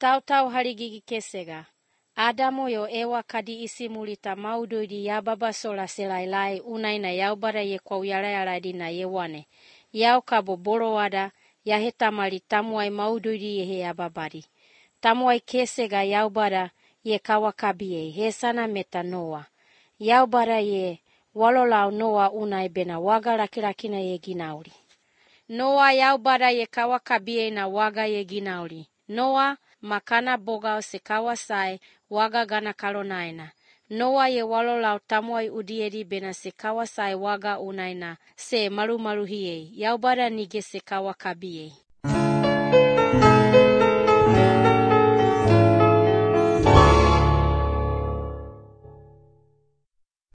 Tautau harigigi kesega. Adamu yo Ewa kadi isi mulita mauduidi yababa sola selailai unaina yaubada ye kwa uyarayaradi na yewane. Yau kabo borowada yahetamali tamuai mauduidi yehe yababadi. Tamuai kesega yaubada ye kawakabie hesana meta Noa. Yaubada ye walolau Noa unai bena waga lakirakina ye ginauli. Noa yaubada ye kawakabie na waga ye ginauli. Noa makana boga se kawasai waga gana kalonaina. Noa ye walolau tamuai udiedi bena se kawasai waga unaina se maru hiei. Yaubada nige se kawakabie.